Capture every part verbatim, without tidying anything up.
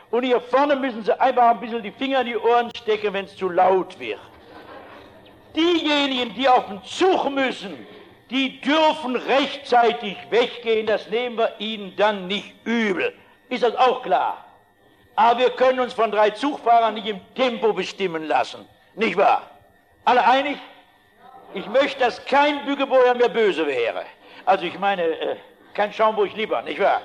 Und hier vorne müssen Sie einfach ein bisschen die Finger in die Ohren stecken, wenn es zu laut wird. Diejenigen, die auf den Zug müssen, die dürfen rechtzeitig weggehen, das nehmen wir ihnen dann nicht übel. Ist das auch klar? Aber wir können uns von drei Zugfahrern nicht im Tempo bestimmen lassen. Nicht wahr? Alle einig? Ich möchte, dass kein Bückebäuer mehr böse wäre. Also ich meine, äh, kein Schaumburg lieber, nicht wahr?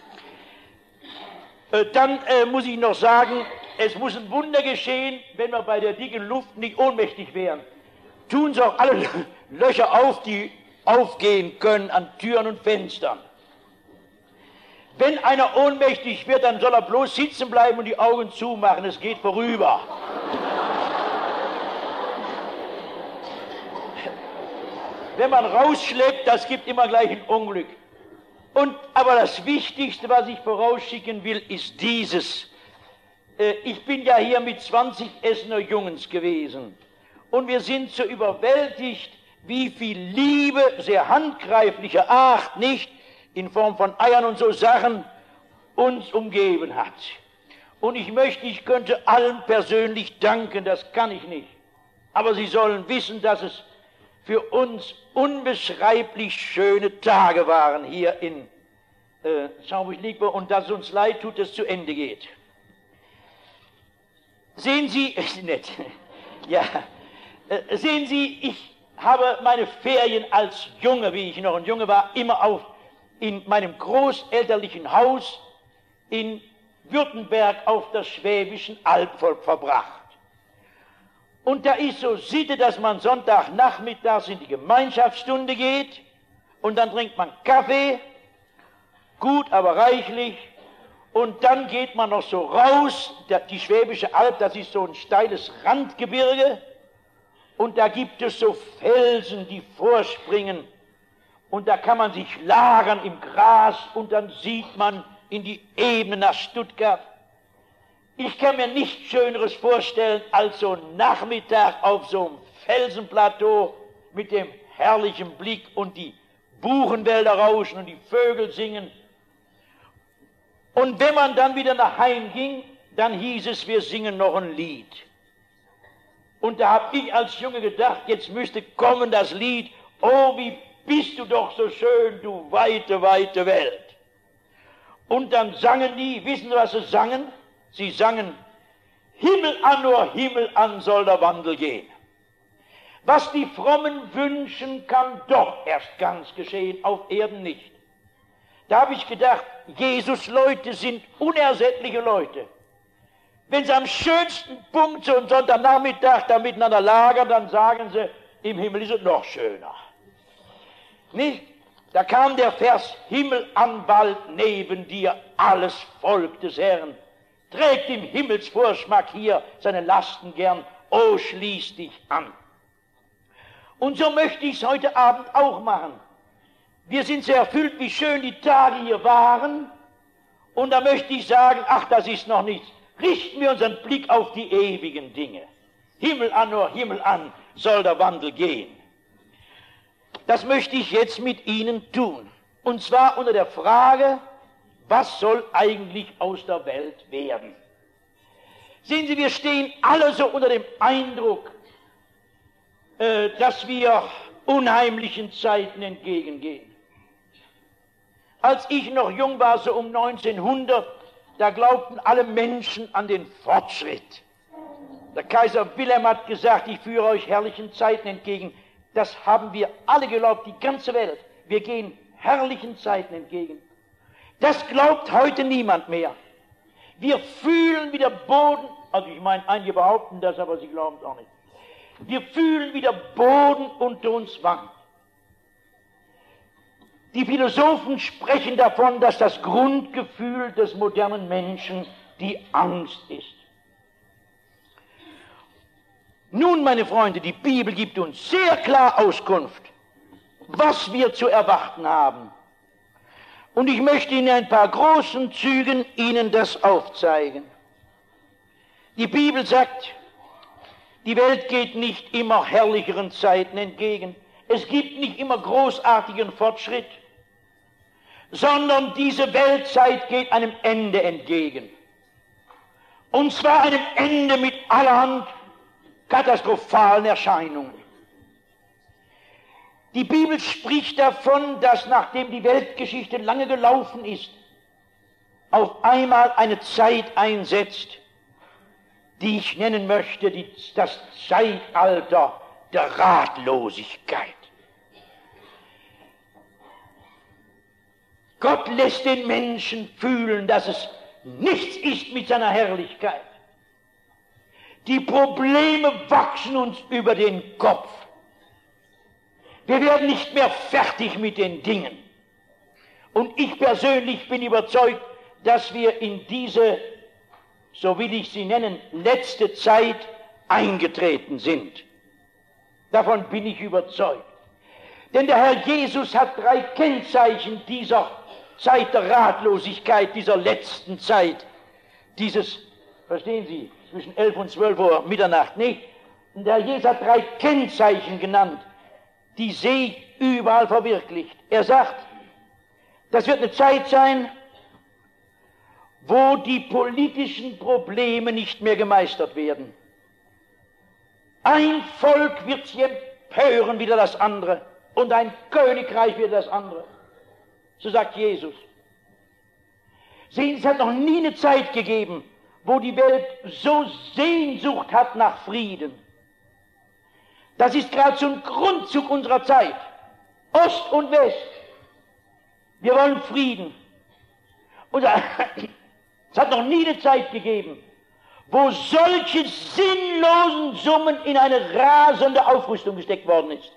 Äh, dann äh, muss ich noch sagen, es muss ein Wunder geschehen, wenn wir bei der dicken Luft nicht ohnmächtig wären. Tun Sie auch alle Löcher auf, die aufgehen können an Türen und Fenstern. Wenn einer ohnmächtig wird, dann soll er bloß sitzen bleiben und die Augen zumachen, es geht vorüber. Wenn man rausschleppt, das gibt immer gleich ein Unglück. Und, aber das Wichtigste, was ich vorausschicken will, ist dieses. Äh, ich bin ja hier mit zwanzig Essener Jungens gewesen. Und wir sind so überwältigt, wie viel Liebe, sehr handgreiflicher Art, nicht, in Form von Eiern und so Sachen, uns umgeben hat. Und ich möchte, ich könnte allen persönlich danken, das kann ich nicht. Aber sie sollen wissen, dass es für uns unbeschreiblich schöne Tage waren hier in äh, Schaumburg-Liegburg und dass es uns leid tut, dass es zu Ende geht. Sehen Sie, ist nett, ja, äh, sehen Sie, ich habe meine Ferien als Junge, wie ich noch ein Junge war, immer auf in meinem großelterlichen Haus in Württemberg auf der Schwäbischen Alb verbracht. Und da ist so Sitte, dass man Sonntagnachmittags in die Gemeinschaftsstunde geht und dann trinkt man Kaffee, gut, aber reichlich, und dann geht man noch so raus, die Schwäbische Alb, das ist so ein steiles Randgebirge, und da gibt es so Felsen, die vorspringen, und da kann man sich lagern im Gras, und dann sieht man in die Ebene nach Stuttgart. Ich kann mir nichts Schöneres vorstellen, als so ein Nachmittag auf so einem Felsenplateau mit dem herrlichen Blick und die Buchenwälder rauschen und die Vögel singen. Und wenn man dann wieder nach Heim ging, dann hieß es, wir singen noch ein Lied. Und da habe ich als Junge gedacht, jetzt müsste kommen das Lied, oh, wie bist du doch so schön, du weite, weite Welt. Und dann sangen die, wissen Sie, was sie sangen? Sie sangen, Himmel an, nur Himmel an soll der Wandel gehen. Was die Frommen wünschen, kann doch erst ganz geschehen, auf Erden nicht. Da habe ich gedacht, Jesus-Leute sind unersättliche Leute. Wenn sie am schönsten Punkt so einen Sonntagnachmittag da miteinander lagern, dann sagen sie, im Himmel ist es noch schöner. Nicht? Da kam der Vers, Himmel an, bald neben dir, alles Volk des Herrn. Trägt im Himmelsvorschmack hier seine Lasten gern, oh, schließ dich an. Und so möchte ich es heute Abend auch machen. Wir sind sehr erfüllt, wie schön die Tage hier waren. Und da möchte ich sagen, ach, das ist noch nichts. Richten wir unseren Blick auf die ewigen Dinge. Himmel an, nur Himmel an, soll der Wandel gehen. Das möchte ich jetzt mit Ihnen tun. Und zwar unter der Frage, was soll eigentlich aus der Welt werden? Sehen Sie, wir stehen alle so unter dem Eindruck, äh, dass wir unheimlichen Zeiten entgegengehen. Als ich noch jung war, so um neunzehnhundert, da glaubten alle Menschen an den Fortschritt. Der Kaiser Wilhelm hat gesagt, ich führe euch herrlichen Zeiten entgegen. Das haben wir alle geglaubt, die ganze Welt. Wir gehen herrlichen Zeiten entgegen. Das glaubt heute niemand mehr. Wir fühlen, wie der Boden, also ich meine, einige behaupten das, aber sie glauben es auch nicht. Wir fühlen, wie der Boden unter uns wankt. Die Philosophen sprechen davon, dass das Grundgefühl des modernen Menschen die Angst ist. Nun, meine Freunde, die Bibel gibt uns sehr klar Auskunft, was wir zu erwarten haben. Und ich möchte in ein paar großen Zügen Ihnen das aufzeigen. Die Bibel sagt, die Welt geht nicht immer herrlicheren Zeiten entgegen. Es gibt nicht immer großartigen Fortschritt, sondern diese Weltzeit geht einem Ende entgegen. Und zwar einem Ende mit allerhand katastrophalen Erscheinungen. Die Bibel spricht davon, dass nachdem die Weltgeschichte lange gelaufen ist, auf einmal eine Zeit einsetzt, die ich nennen möchte, die, das Zeitalter der Ratlosigkeit. Gott lässt den Menschen fühlen, dass es nichts ist mit seiner Herrlichkeit. Die Probleme wachsen uns über den Kopf. Wir werden nicht mehr fertig mit den Dingen. Und ich persönlich bin überzeugt, dass wir in diese, so will ich sie nennen, letzte Zeit eingetreten sind. Davon bin ich überzeugt. Denn der Herr Jesus hat drei Kennzeichen dieser Zeit der Ratlosigkeit, dieser letzten Zeit, dieses, verstehen Sie, zwischen elf und zwölf Uhr Mitternacht, nicht? Und der Herr Jesus hat drei Kennzeichen genannt, die sehe ich überall verwirklicht. Er sagt, das wird eine Zeit sein, wo die politischen Probleme nicht mehr gemeistert werden. Ein Volk wird sich empören wieder das andere und ein Königreich wieder das andere. So sagt Jesus. Sehen Sie, es hat noch nie eine Zeit gegeben, wo die Welt so Sehnsucht hat nach Frieden. Das ist gerade so ein Grundzug unserer Zeit. Ost und West. Wir wollen Frieden. Und es hat noch nie eine Zeit gegeben, wo solche sinnlosen Summen in eine rasende Aufrüstung gesteckt worden ist.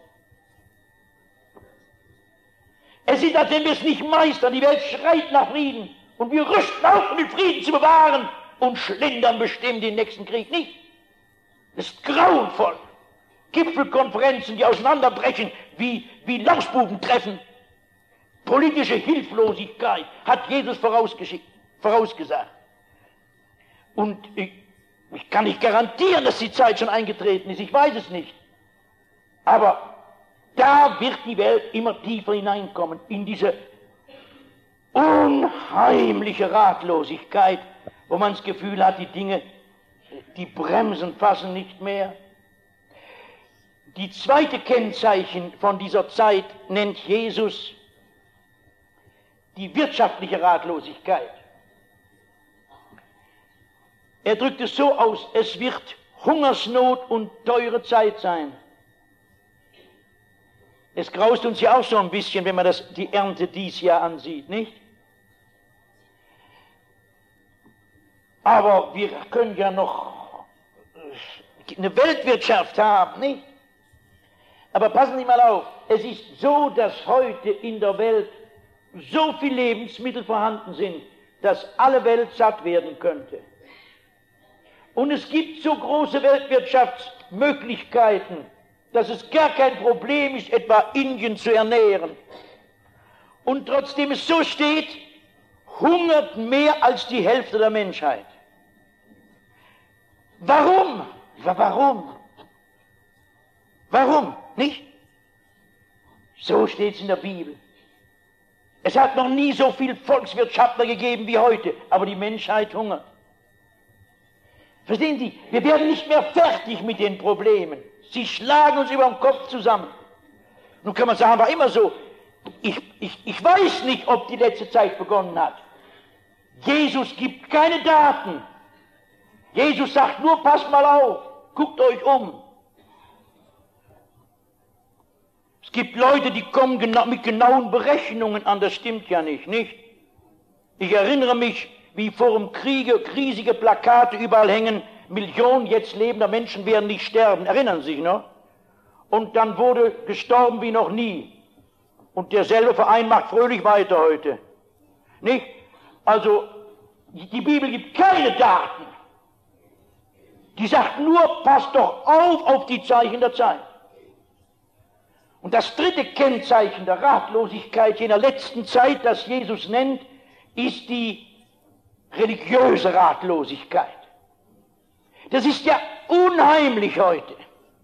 Es ist, als wenn wir es nicht meistern. Die Welt schreit nach Frieden. Und wir rüsten auf, um den Frieden zu bewahren und schlendern bestimmt den nächsten Krieg nicht. Das ist grauenvoll. Gipfelkonferenzen, die auseinanderbrechen, wie, wie Lausbubentreffen. Politische Hilflosigkeit hat Jesus vorausgeschickt, vorausgesagt. Und ich, ich kann nicht garantieren, dass die Zeit schon eingetreten ist. Ich weiß es nicht. Aber da wird die Welt immer tiefer hineinkommen, in diese unheimliche Ratlosigkeit, wo man das Gefühl hat, die Dinge, die Bremsen fassen nicht mehr. Die zweite Kennzeichen von dieser Zeit nennt Jesus die wirtschaftliche Ratlosigkeit. Er drückt es so aus, es wird Hungersnot und teure Zeit sein. Es graust uns ja auch so ein bisschen, wenn man das, die Ernte dies Jahr ansieht, nicht? Aber wir können ja noch eine Weltwirtschaft haben, nicht? Aber passen Sie mal auf, es ist so, dass heute in der Welt so viele Lebensmittel vorhanden sind, dass alle Welt satt werden könnte. Und es gibt so große Weltwirtschaftsmöglichkeiten, dass es gar kein Problem ist, etwa Indien zu ernähren. Und trotzdem es so steht, hungert mehr als die Hälfte der Menschheit. Warum? Warum? Warum? Nicht? So steht es in der Bibel. Es hat noch nie so viel Volkswirtschaftler gegeben wie heute, aber die Menschheit hungert. Verstehen Sie, wir werden nicht mehr fertig mit den Problemen. Sie schlagen uns über den Kopf zusammen. Nun kann man sagen, war immer so. Ich, ich, ich weiß nicht, ob die letzte Zeit begonnen hat. Jesus gibt keine Daten. Jesus sagt nur, passt mal auf, guckt euch um. Es gibt Leute, die kommen genau, mit genauen Berechnungen an, das stimmt ja nicht, nicht? Ich erinnere mich, wie vor dem Kriege riesige Plakate überall hängen, Millionen jetzt lebender Menschen werden nicht sterben, erinnern Sie sich noch? Und dann wurde gestorben wie noch nie. Und derselbe Verein macht fröhlich weiter heute. Nicht? Also, die Bibel gibt keine Daten. Die sagt nur, passt doch auf auf die Zeichen der Zeit. Und das dritte Kennzeichen der Ratlosigkeit jener letzten Zeit, das Jesus nennt, ist die religiöse Ratlosigkeit. Das ist ja unheimlich heute.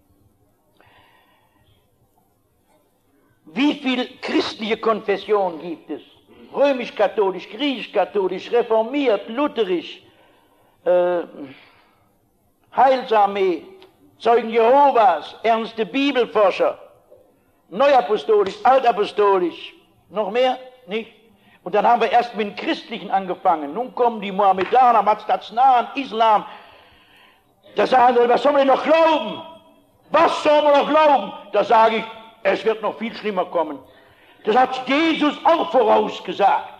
Wie viele christliche Konfessionen gibt es? Römisch-katholisch, griechisch-katholisch, reformiert, lutherisch, äh, Heilsarmee, Zeugen Jehovas, ernste Bibelforscher, Neuapostolisch, Altapostolisch, noch mehr? Nicht? Und dann haben wir erst mit dem Christlichen angefangen. Nun kommen die Mohammedaner, Mazdatsnahen, Islam. Da sagen sie, was sollen wir denn noch glauben? Was sollen wir noch glauben? Da sage ich, es wird noch viel schlimmer kommen. Das hat Jesus auch vorausgesagt.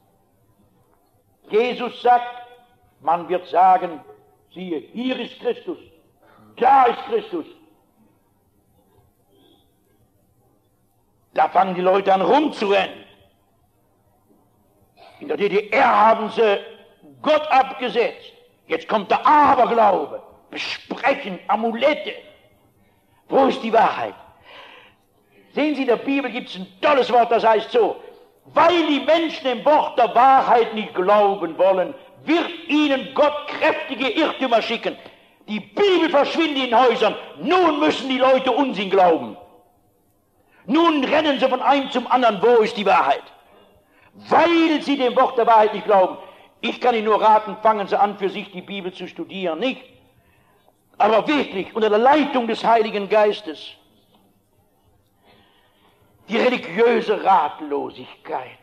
Jesus sagt, man wird sagen, siehe, hier ist Christus, da ist Christus. Da fangen die Leute an rumzurennen. In der D D R haben sie Gott abgesetzt. Jetzt kommt der Aberglaube, Besprechen, Amulette. Wo ist die Wahrheit? Sehen Sie, in der Bibel gibt es ein tolles Wort, das heißt so, weil die Menschen dem Wort der Wahrheit nicht glauben wollen, wird ihnen Gott kräftige Irrtümer schicken. Die Bibel verschwindet in Häusern, nun müssen die Leute Unsinn glauben. Nun rennen sie von einem zum anderen, wo ist die Wahrheit? Weil sie dem Wort der Wahrheit nicht glauben. Ich kann Ihnen nur raten, fangen Sie an, für sich die Bibel zu studieren, nicht? Aber wirklich, unter der Leitung des Heiligen Geistes. Die religiöse Ratlosigkeit.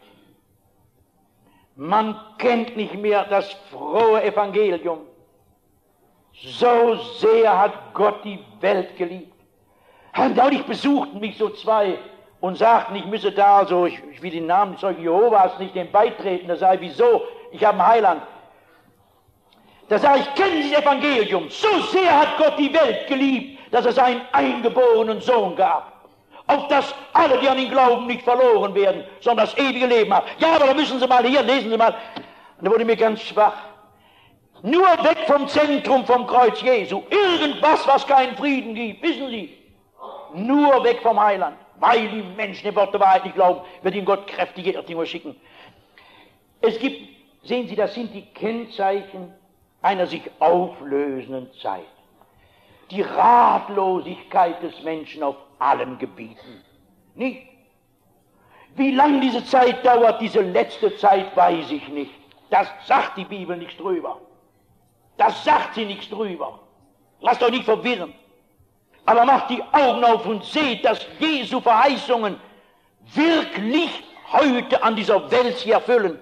Man kennt nicht mehr das frohe Evangelium. So sehr hat Gott die Welt geliebt. Und neulich besuchten mich so zwei und sagten, ich müsse da, also ich, ich will den Namen des Zeugen Jehovas nicht dem beitreten. Da sage ich, wieso? Ich habe einen Heiland. Da sage ich, kennen Sie das Evangelium? So sehr hat Gott die Welt geliebt, dass er seinen eingeborenen Sohn gab. Auf dass alle, die an ihn glauben, nicht verloren werden, sondern das ewige Leben haben. Ja, aber da müssen Sie mal hier, lesen Sie mal. Und da wurde mir ganz schwach. Nur weg vom Zentrum, vom Kreuz Jesu. Irgendwas, was keinen Frieden gibt, wissen Sie. Nur weg vom Heiland. Weil die Menschen dem Wort der Wahrheit nicht glauben, wird ihnen Gott kräftige Irrtümer schicken. Es gibt, sehen Sie, das sind die Kennzeichen einer sich auflösenden Zeit. Die Ratlosigkeit des Menschen auf allen Gebieten. Nicht? Wie lange diese Zeit dauert, diese letzte Zeit, weiß ich nicht. Das sagt die Bibel nichts drüber. Das sagt sie nichts drüber. Lasst euch nicht verwirren. Aber macht die Augen auf und seht, dass Jesu Verheißungen wirklich heute an dieser Welt sich erfüllen.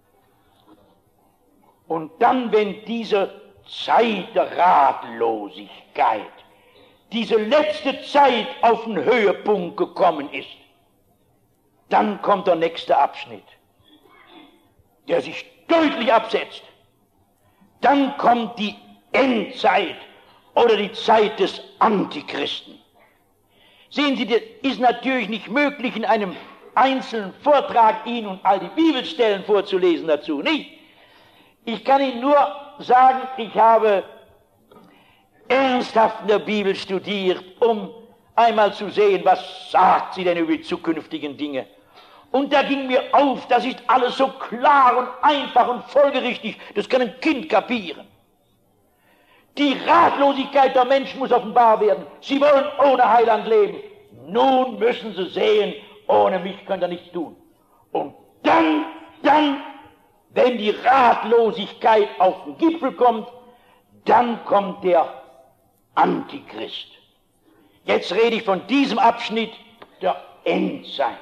Und dann, wenn diese Zeit der Ratlosigkeit, diese letzte Zeit auf den Höhepunkt gekommen ist, dann kommt der nächste Abschnitt, der sich deutlich absetzt. Dann kommt die Endzeit oder die Zeit des Antichristen. Sehen Sie, das ist natürlich nicht möglich, in einem einzelnen Vortrag Ihnen und all die Bibelstellen vorzulesen dazu, nicht? Ich kann Ihnen nur sagen, ich habe ernsthaft in der Bibel studiert, um einmal zu sehen, was sagt sie denn über die zukünftigen Dinge. Und da ging mir auf, das ist alles so klar und einfach und folgerichtig, das kann ein Kind kapieren. Die Ratlosigkeit der Menschen muss offenbar werden. Sie wollen ohne Heiland leben. Nun müssen sie sehen, ohne mich könnt ihr nichts tun. Und dann, dann, wenn die Ratlosigkeit auf den Gipfel kommt, dann kommt der Antichrist. Jetzt rede ich von diesem Abschnitt der Endzeit.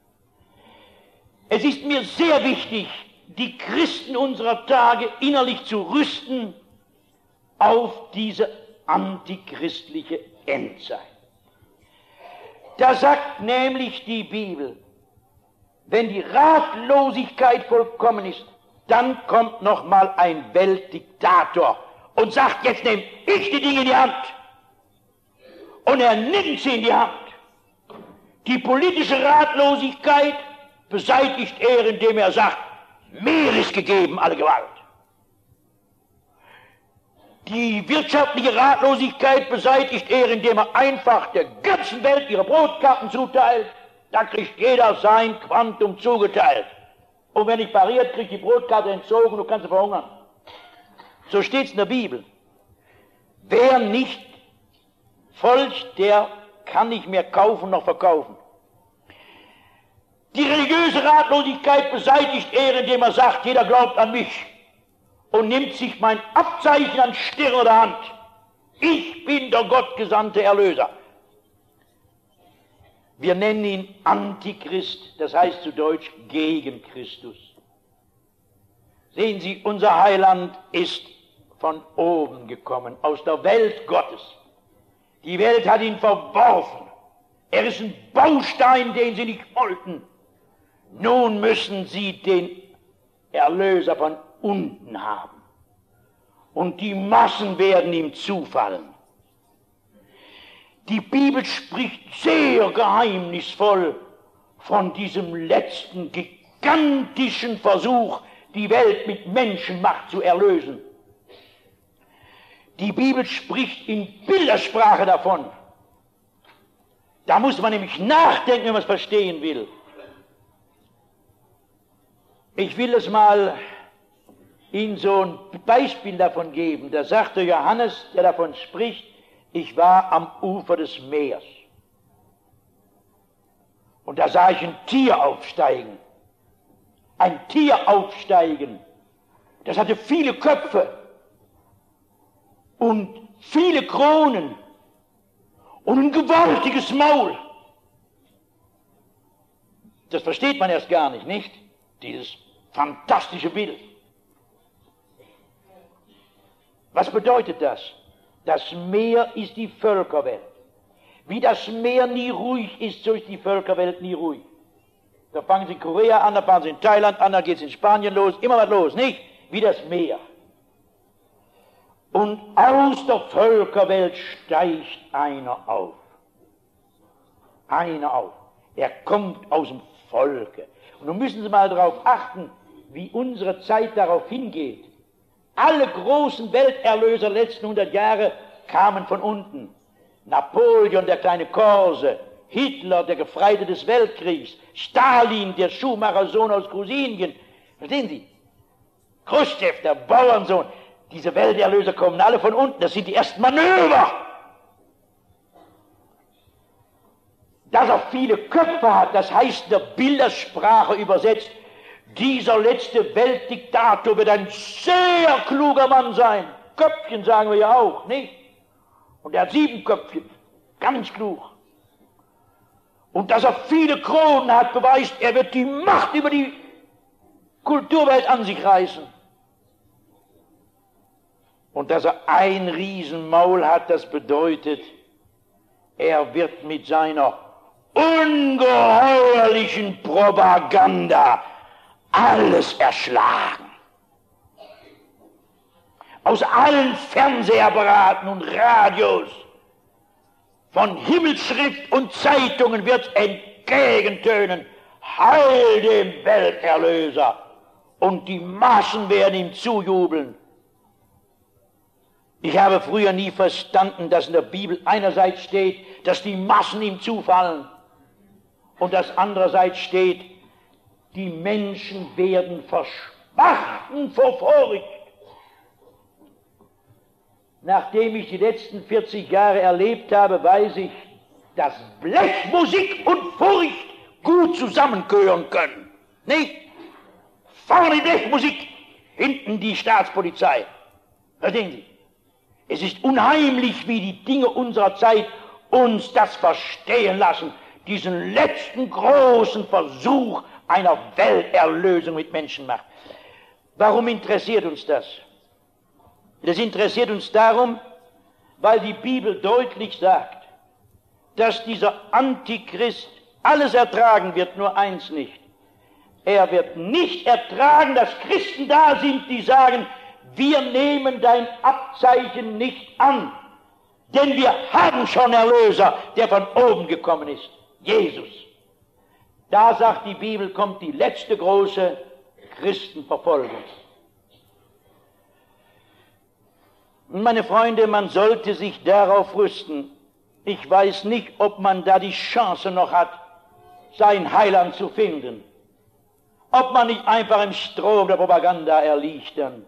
Es ist mir sehr wichtig, die Christen unserer Tage innerlich zu rüsten auf diese antichristliche Endzeit. Da sagt nämlich die Bibel, wenn die Ratlosigkeit vollkommen ist, dann kommt noch mal ein Weltdiktator und sagt, jetzt nehme ich die Dinge in die Hand. Und er nimmt sie in die Hand. Die politische Ratlosigkeit beseitigt er, indem er sagt, mir ist gegeben alle Gewalt. Die wirtschaftliche Ratlosigkeit beseitigt er, indem er einfach der ganzen Welt ihre Brotkarten zuteilt. Da kriegt jeder sein Quantum zugeteilt. Und wenn nicht pariert, kriegt die Brotkarte entzogen und du kannst verhungern. So steht es in der Bibel. Wer nicht folgt, der kann nicht mehr kaufen noch verkaufen. Die religiöse Ratlosigkeit beseitigt er, indem er sagt, jeder glaubt an mich. und nimmt sich mein Abzeichen an Stirn oder Hand. Ich bin der gottgesandte Erlöser. Wir nennen ihn Antichrist, das heißt zu Deutsch gegen Christus. Sehen Sie, unser Heiland ist von oben gekommen, aus der Welt Gottes. Die Welt hat ihn verworfen. Er ist ein Baustein, den sie nicht wollten. Nun müssen sie den Erlöser von unten haben. Und die Massen werden ihm zufallen. Die Bibel spricht sehr geheimnisvoll von diesem letzten gigantischen Versuch, die Welt mit Menschenmacht zu erlösen. Die Bibel spricht in Bildersprache davon. Da muss man nämlich nachdenken, wenn man es verstehen will. Ich will es mal Ihnen so ein Beispiel davon geben. Da sagte Johannes, der davon spricht, ich war am Ufer des Meeres. Und da sah ich ein Tier aufsteigen. Ein Tier aufsteigen. Das hatte viele Köpfe und viele Kronen und ein gewaltiges Maul. Das versteht man erst gar nicht, nicht? Dieses fantastische Bild. Was bedeutet das? Das Meer ist die Völkerwelt. Wie das Meer nie ruhig ist, so ist die Völkerwelt nie ruhig. Da fangen sie in Korea an, da fangen sie in Thailand an, da geht es in Spanien los, immer was los, nicht? Wie das Meer. Und aus der Völkerwelt steigt einer auf. Einer auf. Er kommt aus dem Volke. Und nun müssen Sie mal darauf achten, wie unsere Zeit darauf hingeht. Alle großen Welterlöser der letzten hundert Jahre kamen von unten. Napoleon, der kleine Korse, Hitler, der Gefreite des Weltkriegs, Stalin, der Schuhmachersohn aus Grusinien. Verstehen Sie? Khrushchev, der Bauernsohn. Diese Welterlöser kommen alle von unten. Das sind die ersten Manöver. Dass er viele Köpfe hat, das heißt in der Bildersprache übersetzt, dieser letzte Weltdiktator wird ein sehr kluger Mann sein. Köpfchen sagen wir ja auch, nicht? Und er hat sieben Köpfchen, ganz klug. Und dass er viele Kronen hat, beweist, er wird die Macht über die Kulturwelt an sich reißen. Und dass er ein Riesenmaul hat, das bedeutet, er wird mit seiner ungeheuerlichen Propaganda alles erschlagen. Aus allen Fernsehapparaten und Radios, von Himmelsschrift und Zeitungen wird entgegentönen, Heil dem Welterlöser, und die Massen werden ihm zujubeln. Ich habe früher nie verstanden, dass in der Bibel einerseits steht, dass die Massen ihm zufallen, und dass andererseits steht, die Menschen werden verschmachten vor Furcht. Nachdem ich die letzten vierzig Jahre erlebt habe, weiß ich, dass Blechmusik und Furcht gut zusammengehören können. Nicht? Vorne die Blechmusik, hinten die Staatspolizei. Verstehen Sie? Es ist unheimlich, wie die Dinge unserer Zeit uns das verstehen lassen, diesen letzten großen Versuch einer Welterlösung mit Menschenmacht. Warum interessiert uns das? Das interessiert uns darum, weil die Bibel deutlich sagt, dass dieser Antichrist alles ertragen wird, nur eins nicht. Er wird nicht ertragen, dass Christen da sind, die sagen, wir nehmen dein Abzeichen nicht an, denn wir haben schon Erlöser, der von oben gekommen ist, Jesus. Da sagt die Bibel, kommt die letzte große Christenverfolgung. Und meine Freunde, man sollte sich darauf rüsten. Ich weiß nicht, ob man da die Chance noch hat, sein Heiland zu finden. Ob man nicht einfach im Strom der Propaganda erliegt dann.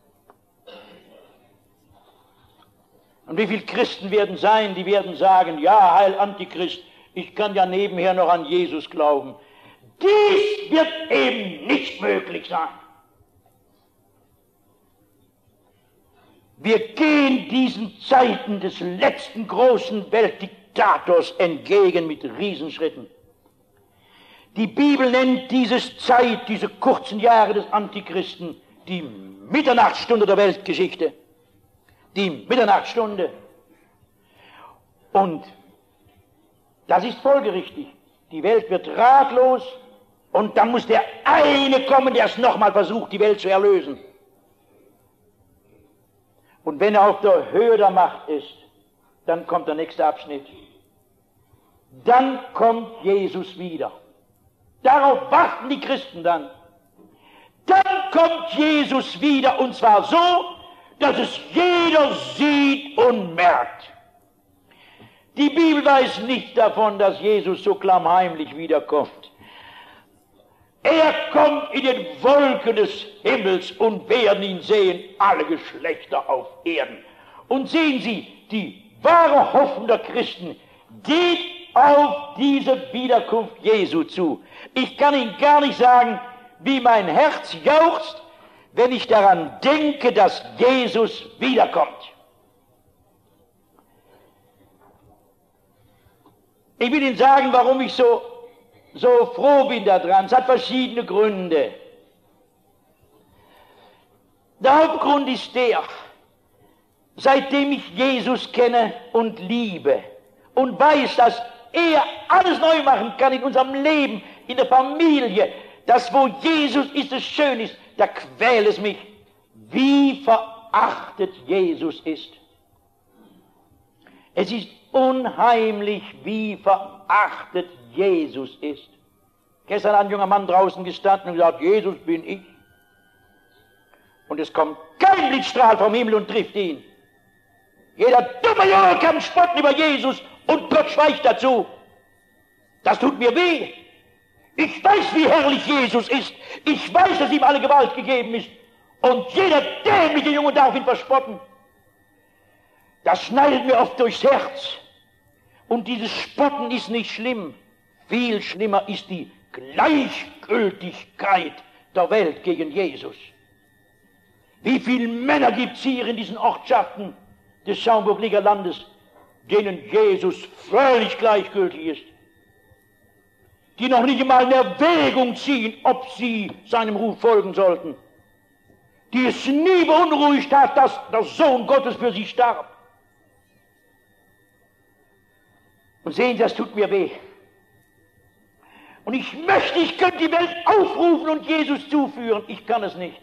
Und wie viele Christen werden sein, die werden sagen, ja, Heil Antichrist, ich kann ja nebenher noch an Jesus glauben. Dies wird eben nicht möglich sein. Wir gehen diesen Zeiten des letzten großen Weltdiktators entgegen mit Riesenschritten. Die Bibel nennt diese Zeit, diese kurzen Jahre des Antichristen, die Mitternachtsstunde der Weltgeschichte. Die Mitternachtsstunde. Und das ist folgerichtig. Die Welt wird ratlos und dann muss der eine kommen, der es nochmal versucht, die Welt zu erlösen. Und wenn er auf der Höhe der Macht ist, dann kommt der nächste Abschnitt. Dann kommt Jesus wieder. Darauf warten die Christen dann. Dann kommt Jesus wieder, und zwar so, dass es jeder sieht und merkt. Die Bibel weiß nicht davon, dass Jesus so klammheimlich wiederkommt. Er kommt in den Wolken des Himmels und werden ihn sehen, alle Geschlechter auf Erden. Und sehen Sie, die wahre Hoffnung der Christen geht auf diese Wiederkunft Jesu zu. Ich kann Ihnen gar nicht sagen, wie mein Herz jauchzt, wenn ich daran denke, dass Jesus wiederkommt. Ich will Ihnen sagen, warum ich so, so froh bin daran. Es hat verschiedene Gründe. Der Hauptgrund ist der, seitdem ich Jesus kenne und liebe und weiß, dass er alles neu machen kann in unserem Leben, in der Familie, dass wo Jesus ist, es schön ist, da quält es mich, wie verachtet Jesus ist. Es ist unheimlich, wie verachtet Jesus ist. Gestern hat ein junger Mann draußen gestanden und gesagt, Jesus bin ich. Und es kommt kein Blitzstrahl vom Himmel und trifft ihn. Jeder dumme Junge kann spotten über Jesus und Gott schweigt dazu. Das tut mir weh. Ich weiß, wie herrlich Jesus ist. Ich weiß, dass ihm alle Gewalt gegeben ist. Und jeder dämliche Junge darf ihn verspotten. Das schneidet mir oft durchs Herz. Und dieses Spotten ist nicht schlimm. Viel schlimmer ist die Gleichgültigkeit der Welt gegen Jesus. Wie viele Männer gibt es hier in diesen Ortschaften des Schaumburg-Liger Landes, denen Jesus völlig gleichgültig ist, die noch nicht einmal in Erwägung ziehen, ob sie seinem Ruf folgen sollten, die es nie beunruhigt hat, dass der Sohn Gottes für sie starb. Und sehen Sie, das tut mir weh. Und ich möchte, ich könnte die Welt aufrufen und Jesus zuführen. Ich kann es nicht.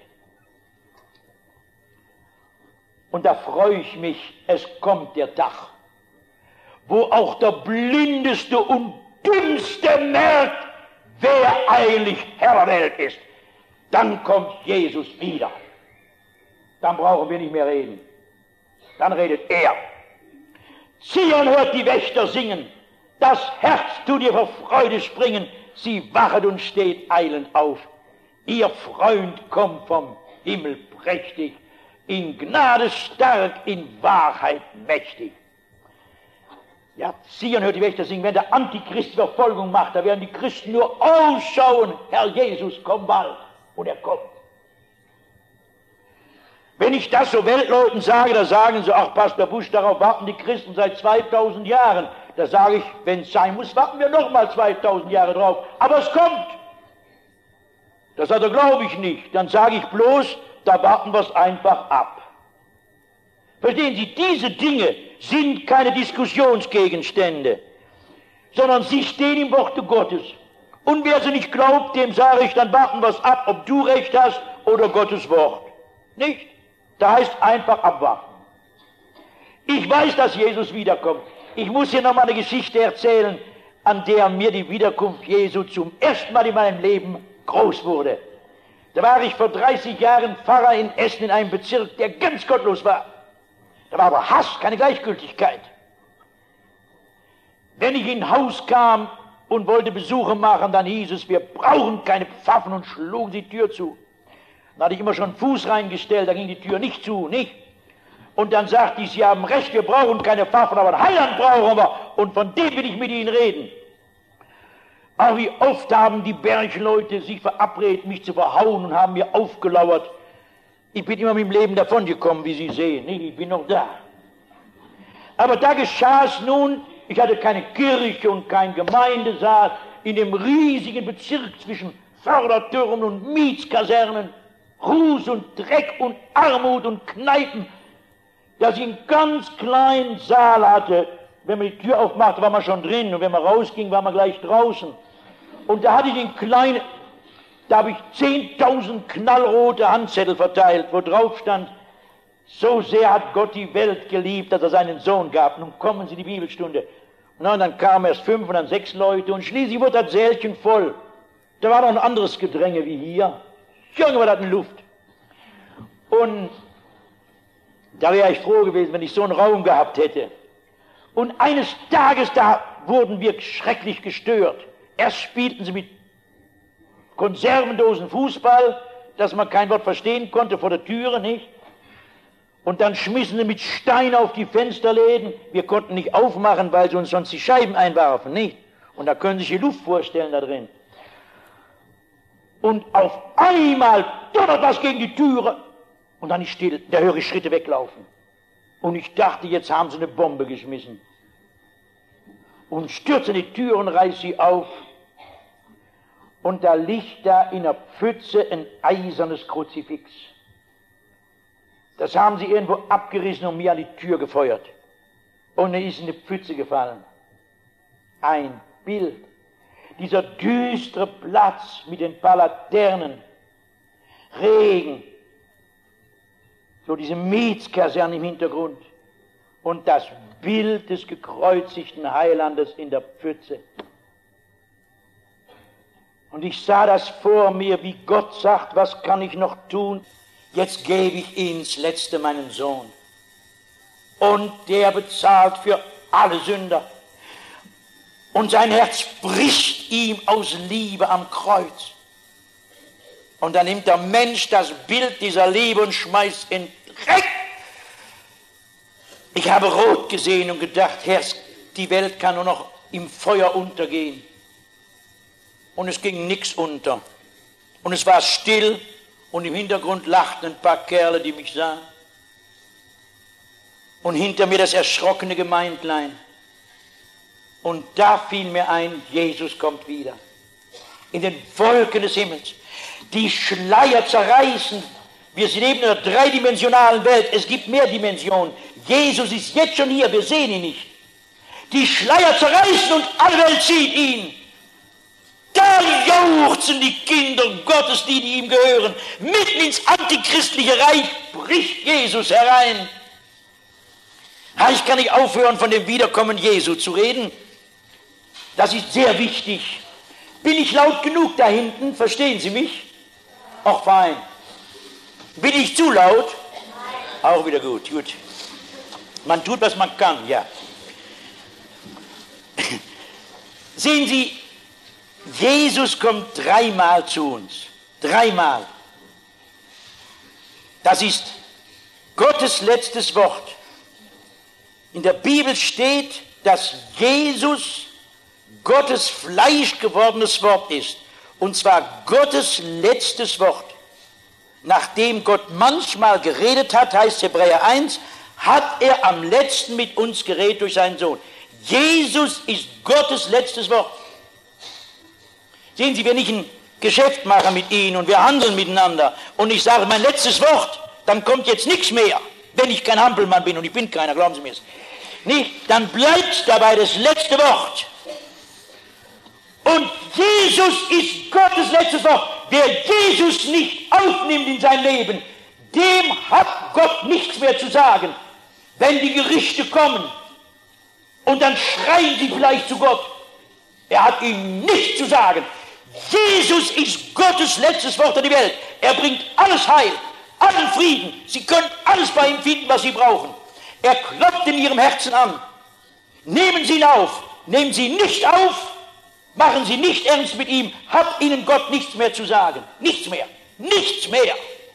Und da freue ich mich, es kommt der Tag, wo auch der Blindeste und Dümmste merkt, wer eigentlich Herr der Welt ist. Dann kommt Jesus wieder. Dann brauchen wir nicht mehr reden. Dann redet er. Zion hört die Wächter singen, das Herz tut ihr vor Freude springen, sie wachet und steht eilend auf. Ihr Freund kommt vom Himmel prächtig, in Gnade stark, in Wahrheit mächtig. Ja, Zion hört die Wächter singen, wenn der Antichrist Verfolgung macht, da werden die Christen nur ausschauen, Herr Jesus, komm bald. Und er kommt. Wenn ich das so Weltleuten sage, da sagen sie, ach Pastor Busch, darauf warten die Christen seit zweitausend Jahren. Da sage ich, wenn es sein muss, warten wir noch mal zweitausend Jahre drauf. Aber es kommt. Das also glaube ich nicht. Dann sage ich bloß, da warten wir es einfach ab. Verstehen Sie, diese Dinge sind keine Diskussionsgegenstände, sondern sie stehen im Worte Gottes. Und wer sie nicht glaubt, dem sage ich, dann warten wir es ab, ob du recht hast oder Gottes Wort. Nicht? Da heißt einfach abwarten. Ich weiß, dass Jesus wiederkommt. Ich muss hier nochmal eine Geschichte erzählen, an der mir die Wiederkunft Jesu zum ersten Mal in meinem Leben groß wurde. Da war ich vor dreißig Jahren Pfarrer in Essen in einem Bezirk, der ganz gottlos war. Da war aber Hass, keine Gleichgültigkeit. Wenn ich in ein Haus kam und wollte Besuche machen, dann hieß es, wir brauchen keine Pfaffen und schlugen die Tür zu. Dann hatte ich immer schon einen Fuß reingestellt, da ging die Tür nicht zu, nicht? Und dann sagte ich, Sie haben recht, wir brauchen keine Pfaffen, aber einen Heiland brauchen wir. Und von dem will ich mit Ihnen reden. Aber wie oft haben die Bergleute sich verabredet, mich zu verhauen und haben mir aufgelauert. Ich bin immer mit dem Leben davongekommen, wie Sie sehen. Ich bin noch da. Aber da geschah es nun, ich hatte keine Kirche und kein Gemeindesaal in dem riesigen Bezirk zwischen Fördertürmen und Mietskasernen, Ruß und Dreck und Armut und Kneipen, dass ich einen ganz kleinen Saal hatte. Wenn man die Tür aufmachte, war man schon drin, und wenn man rausging, war man gleich draußen. Und da hatte ich den kleinen, da habe ich zehntausend knallrote Handzettel verteilt, wo drauf stand: So sehr hat Gott die Welt geliebt, dass er seinen Sohn gab. Nun kommen Sie in die Bibelstunde. Na, und dann kamen erst fünf und dann sechs Leute, und schließlich wurde das Sälchen voll. Da war noch ein anderes Gedränge wie hier. Junge, war das in Luft. Und da wäre ich froh gewesen, wenn ich so einen Raum gehabt hätte. Und eines Tages, da wurden wir schrecklich gestört. Erst spielten sie mit Konservendosen Fußball, dass man kein Wort verstehen konnte, vor der Türe, nicht? Und dann schmissen sie mit Steinen auf die Fensterläden. Wir konnten nicht aufmachen, weil sie uns sonst die Scheiben einwarfen, nicht? Und da können Sie sich die Luft vorstellen da drin. Und auf einmal donnert was gegen die Türe. Und dann ist still, da höre ich Schritte weglaufen. Und ich dachte, jetzt haben sie eine Bombe geschmissen. Und stürze die Tür und reiß sie auf. Und da liegt da in der Pfütze ein eisernes Kruzifix. Das haben sie irgendwo abgerissen und mir an die Tür gefeuert. Und er ist in die Pfütze gefallen. Ein Bild. Dieser düstere Platz mit den paar Laternen. Regen. So diese Mietskaserne im Hintergrund. Und das Bild des gekreuzigten Heilandes in der Pfütze. Und ich sah das vor mir, wie Gott sagt: Was kann ich noch tun? Jetzt gebe ich Ihnen das Letzte, meinen Sohn. Und der bezahlt für alle Sünder. Und sein Herz bricht ihm aus Liebe am Kreuz. Und dann nimmt der Mensch das Bild dieser Liebe und schmeißt in Dreck. Ich habe rot gesehen und gedacht: Herr, die Welt kann nur noch im Feuer untergehen. Und es ging nichts unter. Und es war still, und im Hintergrund lachten ein paar Kerle, die mich sahen. Und hinter mir das erschrockene Gemeindlein. Und da fiel mir ein: Jesus kommt wieder. In den Wolken des Himmels. Die Schleier zerreißen. Wir leben in einer dreidimensionalen Welt. Es gibt mehr Dimensionen. Jesus ist jetzt schon hier, wir sehen ihn nicht. Die Schleier zerreißen und alle Welt sieht ihn. Da jauchzen die Kinder Gottes, die, die ihm gehören. Mitten ins antichristliche Reich bricht Jesus herein. Ich kann nicht aufhören, von dem Wiederkommen Jesu zu reden. Das ist sehr wichtig. Bin ich laut genug da hinten? Verstehen Sie mich? Ach, fein. Bin ich zu laut? Nein. Auch wieder gut, gut. Man tut, was man kann, ja. Sehen Sie, Jesus kommt dreimal zu uns. Dreimal. Das ist Gottes letztes Wort. In der Bibel steht, dass Jesus Gottes Fleisch gewordenes Wort ist. Und zwar Gottes letztes Wort. Nachdem Gott manchmal geredet hat, heißt Hebräer eins, hat er am letzten mit uns geredet durch seinen Sohn. Jesus ist Gottes letztes Wort. Sehen Sie, wenn ich ein Geschäft mache mit Ihnen und wir handeln miteinander und ich sage mein letztes Wort, dann kommt jetzt nichts mehr, wenn ich kein Hampelmann bin, und ich bin keiner, glauben Sie mir es. Nicht, dann bleibt dabei das letzte Wort. Und Jesus ist Gottes letztes Wort. Wer Jesus nicht aufnimmt in sein Leben, dem hat Gott nichts mehr zu sagen. Wenn die Gerichte kommen und dann schreien sie vielleicht zu Gott, er hat ihm nichts zu sagen. Jesus ist Gottes letztes Wort an die Welt. Er bringt alles Heil, allen Frieden. Sie können alles bei ihm finden, was sie brauchen. Er klopft in ihrem Herzen an. Nehmen Sie ihn auf. Nehmen Sie ihn nicht auf. Machen Sie nicht ernst mit ihm. Hat Ihnen Gott nichts mehr zu sagen. Nichts mehr. Nichts mehr.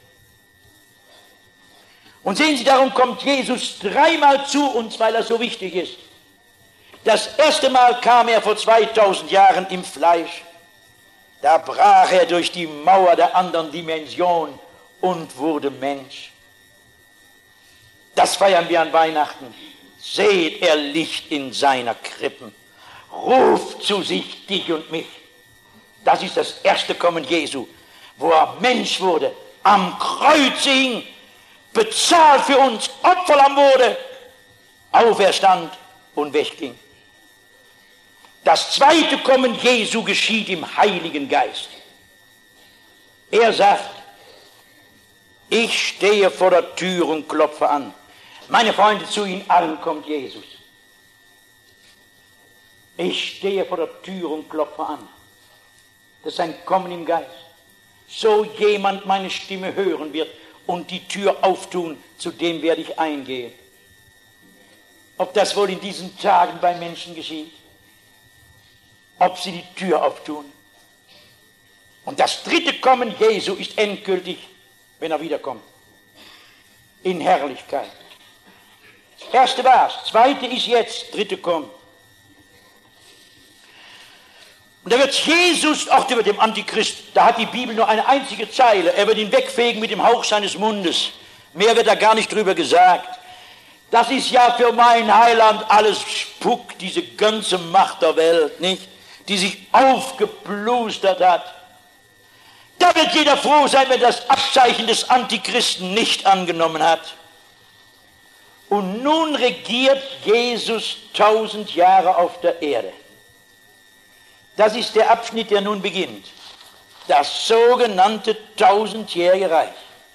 Und sehen Sie, darum kommt Jesus dreimal zu uns, weil er so wichtig ist. Das erste Mal kam er vor zweitausend Jahren im Fleisch. Da brach er durch die Mauer der anderen Dimension und wurde Mensch. Das feiern wir an Weihnachten. Seht, er liegt in seiner Krippen. Ruft zu sich dich und mich. Das ist das erste Kommen Jesu, wo er Mensch wurde, am Kreuz hing, bezahlt für uns, Opferlamm wurde, auferstand und wegging. Das zweite Kommen Jesu geschieht im Heiligen Geist. Er sagt, ich stehe vor der Tür und klopfe an. Meine Freunde, zu Ihnen allen kommt Jesus. Ich stehe vor der Tür und klopfe an. Das ist ein Kommen im Geist. So jemand meine Stimme hören wird und die Tür auftun, zu dem werde ich eingehen. Ob das wohl in diesen Tagen bei Menschen geschieht? Ob sie die Tür auftun? Und das dritte Kommen Jesu ist endgültig, wenn er wiederkommt. In Herrlichkeit. Das erste war's, das zweite ist jetzt, dritte Kommen. Und da wird Jesus, auch über dem Antichrist, da hat die Bibel nur eine einzige Zeile, er wird ihn wegfegen mit dem Hauch seines Mundes. Mehr wird da gar nicht drüber gesagt. Das ist ja für mein Heiland alles Spuck, diese ganze Macht der Welt, nicht? Die sich aufgeplustert hat. Da wird jeder froh sein, wenn das Abzeichen des Antichristen nicht angenommen hat. Und nun regiert Jesus tausend Jahre auf der Erde. Das ist der Abschnitt, der nun beginnt. Das sogenannte tausendjährige Reich.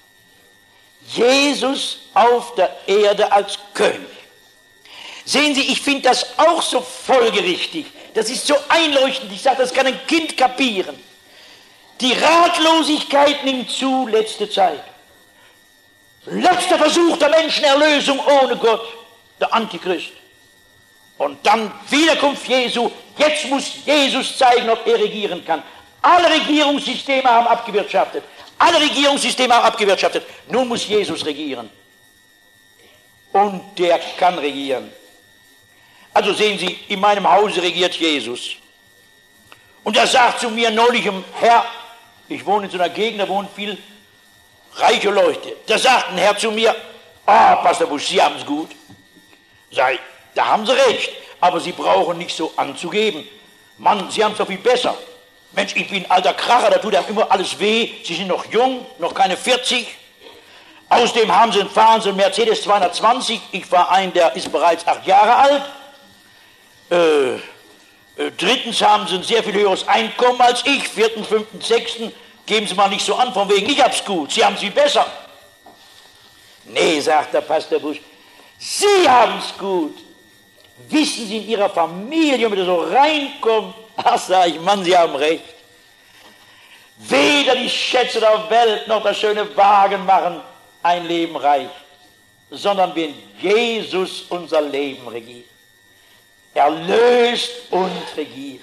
Jesus auf der Erde als König. Sehen Sie, ich finde das auch so folgerichtig. Das ist so einleuchtend. Ich sage, das kann ein Kind kapieren. Die Ratlosigkeit nimmt zu, letzte Zeit. Letzter Versuch der Menschenerlösung ohne Gott, der Antichrist. Und dann Wiederkunft Jesu. Jetzt muss Jesus zeigen, ob er regieren kann. Alle Regierungssysteme haben abgewirtschaftet. Alle Regierungssysteme haben abgewirtschaftet. Nun muss Jesus regieren. Und der kann regieren. Also sehen Sie, in meinem Hause regiert Jesus. Und er sagt zu mir neulich, Herr, ich wohne in so einer Gegend, da wohnen viel reiche Leute. Da sagt ein Herr zu mir, ah, oh, Pastor Busch, Sie haben es gut. Sag ich, da haben Sie recht, aber Sie brauchen nicht so anzugeben. Mann, Sie haben es doch viel besser. Mensch, ich bin ein alter Kracher, da tut einem immer alles weh. Sie sind noch jung, noch keine vierzig. Außerdem haben Sie, fahren Sie einen Mercedes zweihundertzwanzig. Ich war ein, der ist bereits acht Jahre alt. Äh, äh, drittens haben Sie ein sehr viel höheres Einkommen als ich. Viertens, fünftens, sechstens. Geben Sie mal nicht so an, von wegen, ich hab's gut. Sie haben es viel besser. Nee, sagt der Pastor Busch, Sie haben es gut. Wissen Sie in Ihrer Familie, wenn ihr so reinkommt, ach, sag ich, Mann, Sie haben recht. Weder die Schätze der Welt noch der schöne Wagen machen ein Leben reich, sondern wenn Jesus unser Leben regiert. Er löst und regiert.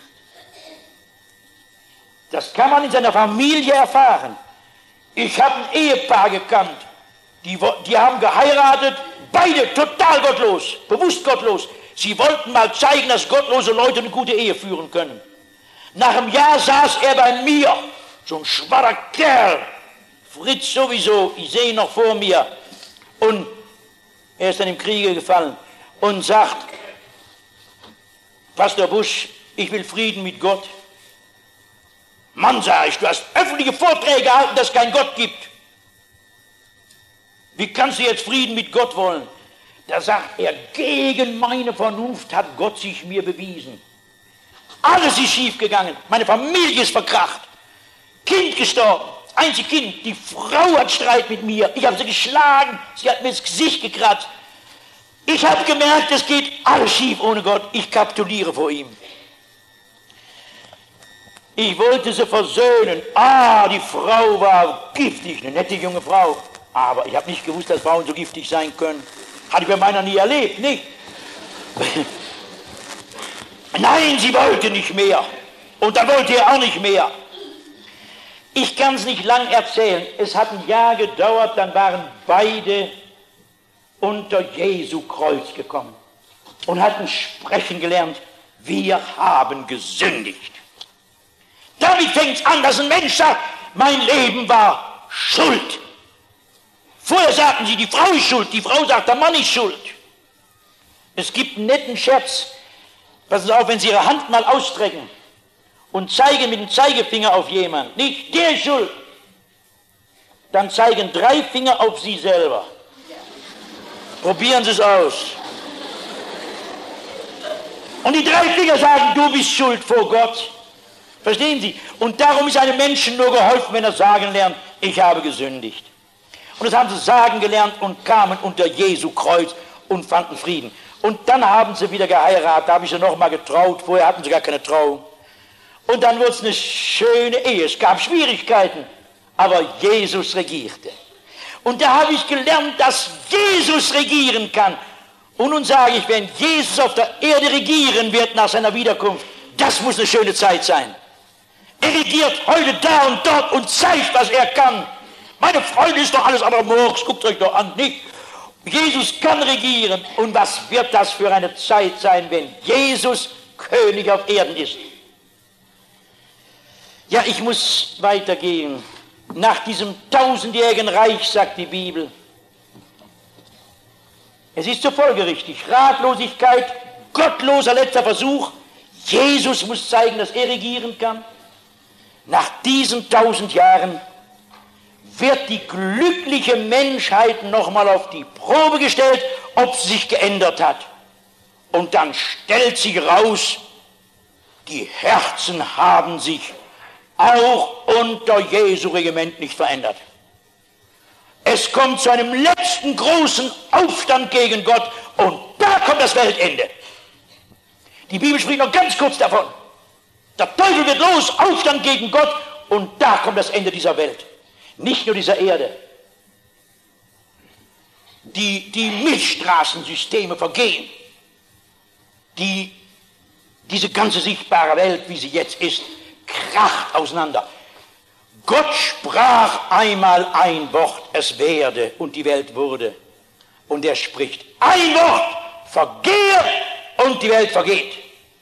Das kann man in seiner Familie erfahren. Ich habe ein Ehepaar gekannt, die, die haben geheiratet, beide total gottlos, bewusst gottlos. Sie wollten mal zeigen, dass gottlose Leute eine gute Ehe führen können. Nach einem Jahr saß er bei mir, so ein schwacher Kerl, Fritz sowieso, ich sehe ihn noch vor mir. Und er ist dann im Kriege gefallen und sagt, Pastor Busch, ich will Frieden mit Gott. Mann, sag ich, du hast öffentliche Vorträge gehalten, dass es keinen Gott gibt. Wie kannst du jetzt Frieden mit Gott wollen? Da sagt er, gegen meine Vernunft hat Gott sich mir bewiesen. Alles ist schiefgegangen, meine Familie ist verkracht, Kind gestorben, einzig Kind, die Frau hat Streit mit mir, ich habe sie geschlagen, sie hat mir ins Gesicht gekratzt. Ich habe gemerkt, es geht alles schief ohne Gott, ich kapituliere vor ihm. Ich wollte sie versöhnen. Ah, die Frau war giftig, eine nette junge Frau. Aber ich habe nicht gewusst, dass Frauen so giftig sein können. Hatte ich bei meiner nie erlebt, nicht? Nein, sie wollte nicht mehr. Und dann wollte er auch nicht mehr. Ich kann es nicht lang erzählen. Es hat ein Jahr gedauert, dann waren beide unter Jesu Kreuz gekommen und hatten sprechen gelernt, wir haben gesündigt. Damit fängt es an, dass ein Mensch sagt, mein Leben war schuld. Vorher sagten sie, die Frau ist schuld, die Frau sagt, der Mann ist schuld. Es gibt einen netten Scherz. Passen Sie auf, wenn Sie Ihre Hand mal ausstrecken und zeigen mit dem Zeigefinger auf jemanden, nicht der ist schuld, dann zeigen drei Finger auf Sie selber. Probieren Sie es aus. Und die drei Finger sagen, du bist schuld vor Gott. Verstehen Sie? Und darum ist einem Menschen nur geholfen, wenn er sagen lernt, ich habe gesündigt. Und das haben sie sagen gelernt und kamen unter Jesu Kreuz und fanden Frieden. Und dann haben sie wieder geheiratet, da habe ich sie noch mal getraut, vorher hatten sie gar keine Trauung. Und dann wurde es eine schöne Ehe, es gab Schwierigkeiten, aber Jesus regierte. Und da habe ich gelernt, dass Jesus regieren kann. Und nun sage ich, wenn Jesus auf der Erde regieren wird nach seiner Wiederkunft, das muss eine schöne Zeit sein. Er regiert heute da und dort und zeigt, was er kann. Meine Freunde, ist doch alles andere Murks, guckt euch doch an, nicht? Jesus kann regieren. Und was wird das für eine Zeit sein, wenn Jesus König auf Erden ist? Ja, ich muss weitergehen. Nach diesem tausendjährigen Reich, sagt die Bibel, es ist so folgerichtig, Ratlosigkeit, gottloser letzter Versuch, Jesus muss zeigen, dass er regieren kann. Nach diesen tausend Jahren wird die glückliche Menschheit nochmal auf die Probe gestellt, ob sie sich geändert hat. Und dann stellt sich raus, die Herzen haben sich auch unter Jesu Regiment nicht verändert. Es kommt zu einem letzten großen Aufstand gegen Gott und da kommt das Weltende. Die Bibel spricht noch ganz kurz davon. Der Teufel wird los, Aufstand gegen Gott und da kommt das Ende dieser Welt. Nicht nur dieser Erde. Die, die Milchstraßensysteme vergehen. Die, diese ganze sichtbare Welt, wie sie jetzt ist, kracht auseinander. Gott sprach einmal ein Wort, es werde, und die Welt wurde. Und er spricht ein Wort, vergehe, und die Welt vergeht.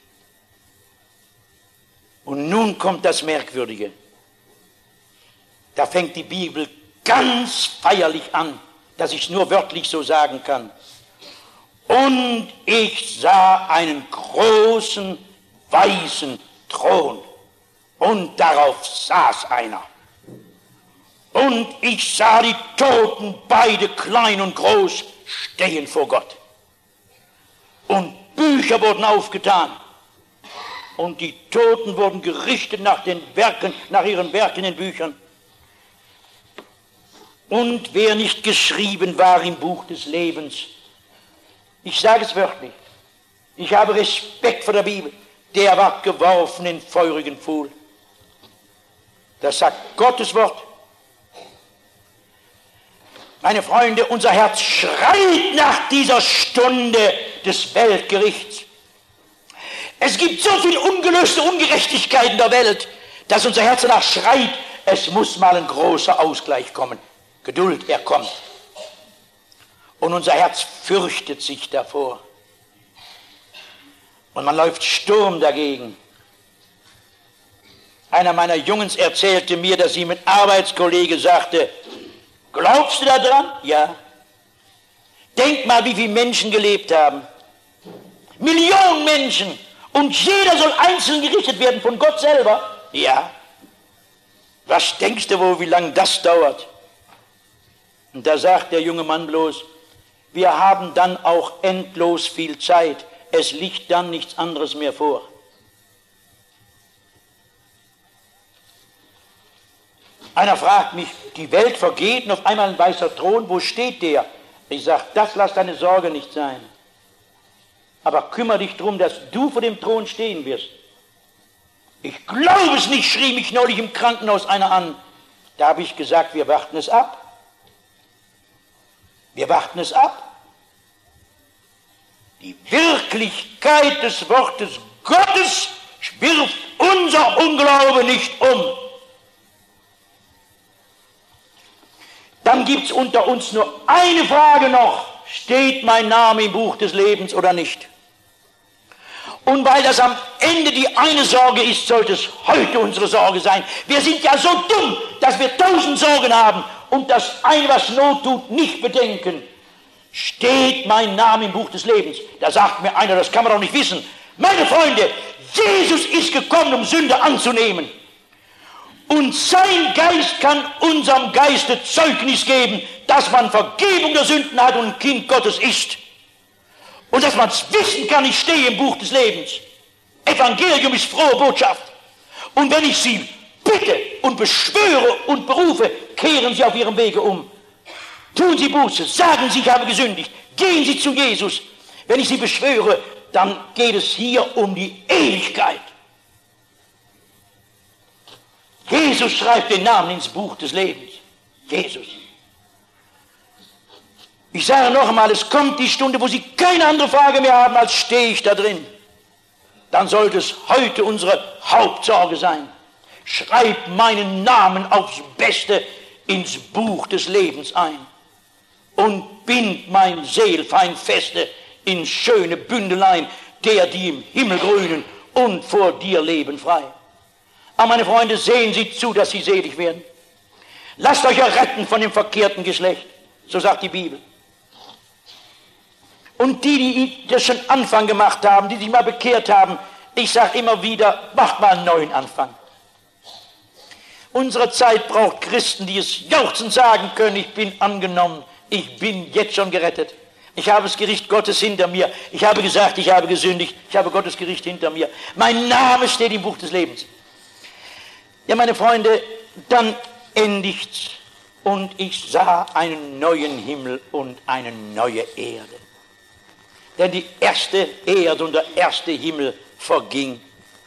Und nun kommt das Merkwürdige. Da fängt die Bibel ganz feierlich an, dass ich es nur wörtlich so sagen kann. Und ich sah einen großen, weißen Thron. Und darauf saß einer. Und ich sah die Toten, beide klein und groß, stehen vor Gott. Und Bücher wurden aufgetan. Und die Toten wurden gerichtet nach den Werken, nach ihren Werken in Büchern. Und wer nicht geschrieben war im Buch des Lebens, ich sage es wörtlich, ich habe Respekt vor der Bibel, der war geworfen in feurigen Pfuhl. Das sagt Gottes Wort. Meine Freunde, unser Herz schreit nach dieser Stunde des Weltgerichts. Es gibt so viel ungelöste Ungerechtigkeit in der Welt, dass unser Herz danach schreit, es muss mal ein großer Ausgleich kommen. Geduld, er kommt. Und unser Herz fürchtet sich davor. Und man läuft Sturm dagegen. Einer meiner Jungs erzählte mir, dass ihm ein Arbeitskollege sagte, glaubst du daran? Ja. Denk mal, wie viele Menschen gelebt haben. Millionen Menschen. Und jeder soll einzeln gerichtet werden von Gott selber. Ja. Was denkst du wohl, wie lange das dauert? Und da sagt der junge Mann bloß, wir haben dann auch endlos viel Zeit. Es liegt dann nichts anderes mehr vor. Einer fragt mich, die Welt vergeht und auf einmal ein weißer Thron, wo steht der? Ich sage, das lass deine Sorge nicht sein. Aber kümmere dich darum, dass du vor dem Thron stehen wirst. Ich glaube es nicht, schrie mich neulich im Krankenhaus einer an. Da habe ich gesagt, wir warten es ab. Wir warten es ab. Die Wirklichkeit des Wortes Gottes wirft unser Unglaube nicht um. Dann gibt es unter uns nur eine Frage noch. Steht mein Name im Buch des Lebens oder nicht? Und weil das am Ende die eine Sorge ist, sollte es heute unsere Sorge sein. Wir sind ja so dumm, dass wir tausend Sorgen haben und das ein, was Not tut, nicht bedenken, steht mein Name im Buch des Lebens. Da sagt mir einer, das kann man doch nicht wissen. Meine Freunde, Jesus ist gekommen, um Sünde anzunehmen. Und sein Geist kann unserem Geiste Zeugnis geben, dass man Vergebung der Sünden hat und ein Kind Gottes ist. Und dass man es wissen kann, ich stehe im Buch des Lebens. Evangelium ist frohe Botschaft. Und wenn ich Sie bitte und beschwöre und berufe, kehren Sie auf Ihrem Wege um. Tun Sie Buße, sagen Sie, ich habe gesündigt. Gehen Sie zu Jesus. Wenn ich Sie beschwöre, dann geht es hier um die Ewigkeit. Jesus schreibt den Namen ins Buch des Lebens. Jesus. Ich sage noch einmal, es kommt die Stunde, wo Sie keine andere Frage mehr haben, als stehe ich da drin. Dann sollte es heute unsere Hauptsorge sein. Schreib meinen Namen aufs Beste ins Buch des Lebens ein und bind mein Seelfein feste in schöne Bündelein, der die im Himmel grünen und vor dir leben frei. Aber meine Freunde, sehen Sie zu, dass Sie selig werden. Lasst euch erretten von dem verkehrten Geschlecht, so sagt die Bibel. Und die, die das schon Anfang gemacht haben, die sich mal bekehrt haben, ich sage immer wieder, macht mal einen neuen Anfang. Unsere Zeit braucht Christen, die es jauchzend sagen können, ich bin angenommen, ich bin jetzt schon gerettet. Ich habe das Gericht Gottes hinter mir. Ich habe gesagt, ich habe gesündigt. Ich habe Gottes Gericht hinter mir. Mein Name steht im Buch des Lebens. Ja, meine Freunde, dann endigt's. Und ich sah einen neuen Himmel und eine neue Erde. Denn die erste Erde und der erste Himmel verging.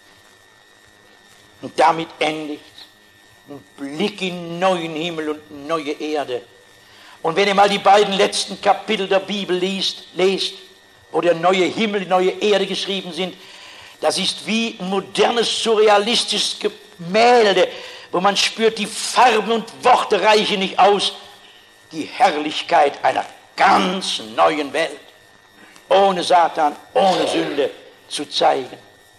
Und damit endigt's. Ein Blick in neuen Himmel und neue Erde. Und wenn ihr mal die beiden letzten Kapitel der Bibel liest, lest, wo der neue Himmel, die neue Erde geschrieben sind, das ist wie ein modernes, surrealistisches Gemälde, wo man spürt, die Farben und Worte reichen nicht aus. Die Herrlichkeit einer ganz neuen Welt, ohne Satan, ohne Sünde zu zeigen.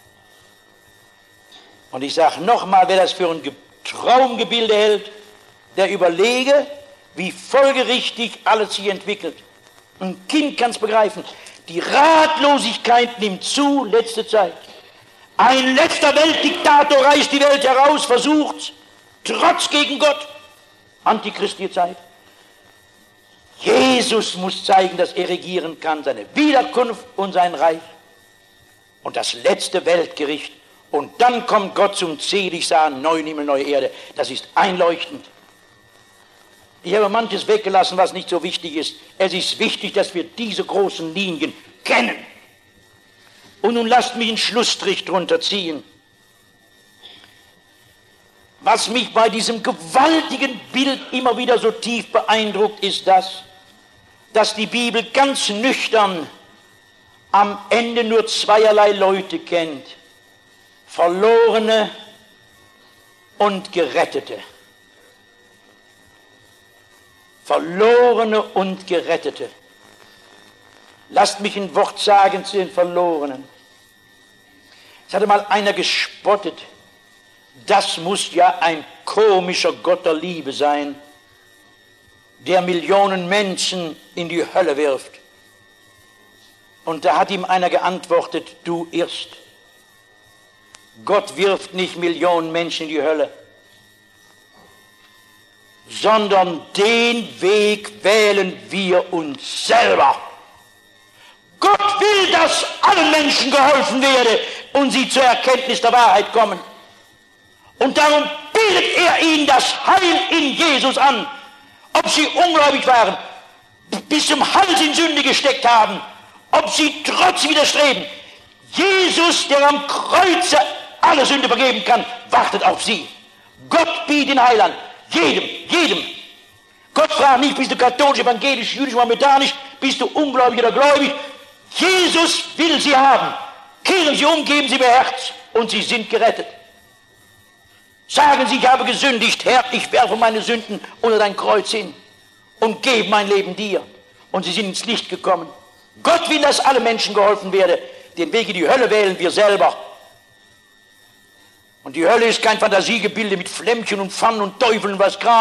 Und ich sage nochmal, wer das für ein Traumgebilde hält, der überlege, wie folgerichtig alles sich entwickelt. Ein Kind kann es begreifen. Die Ratlosigkeit nimmt zu, letzte Zeit. Ein letzter Weltdiktator reißt die Welt heraus, versucht, Trotz gegen Gott, antichristische Zeit. Jesus muss zeigen, dass er regieren kann, seine Wiederkunft und sein Reich und das letzte Weltgericht. Und dann kommt Gott zum Seligsagen, neuen Himmel, neue Erde. Das ist einleuchtend. Ich habe manches weggelassen, was nicht so wichtig ist. Es ist wichtig, dass wir diese großen Linien kennen. Und nun lasst mich einen Schlussstrich drunter ziehen. Was mich bei diesem gewaltigen Bild immer wieder so tief beeindruckt, ist das, dass die Bibel ganz nüchtern am Ende nur zweierlei Leute kennt. Verlorene und Gerettete. Verlorene und Gerettete. Lasst mich ein Wort sagen zu den Verlorenen. Es hatte mal einer gespottet, das muss ja ein komischer Gott der Liebe sein, der Millionen Menschen in die Hölle wirft. Und da hat ihm einer geantwortet, du irrst. Gott wirft nicht Millionen Menschen in die Hölle, sondern den Weg wählen wir uns selber. Gott will, dass allen Menschen geholfen werde und sie zur Erkenntnis der Wahrheit kommen. Und darum bietet er ihnen das Heil in Jesus an. Ob sie ungläubig waren, bis zum Hals in Sünde gesteckt haben, ob sie trotzdem widerstreben. Jesus, der am Kreuze alle Sünde vergeben kann, wartet auf sie. Gott bietet den Heil an. Jedem, jedem. Gott fragt nicht, bist du katholisch, evangelisch, jüdisch, mohammedanisch, bist du ungläubig oder gläubig. Jesus will sie haben. Kehren sie um, geben sie mir Herz und sie sind gerettet. Sagen sie, ich habe gesündigt, Herr, ich werfe meine Sünden unter dein Kreuz hin und gebe mein Leben dir. Und sie sind ins Licht gekommen. Gott will, dass alle Menschen geholfen werden. Den Weg in die Hölle wählen wir selber. Und die Hölle ist kein Fantasiegebilde mit Flämmchen und Pfannen und Teufeln und was Kram,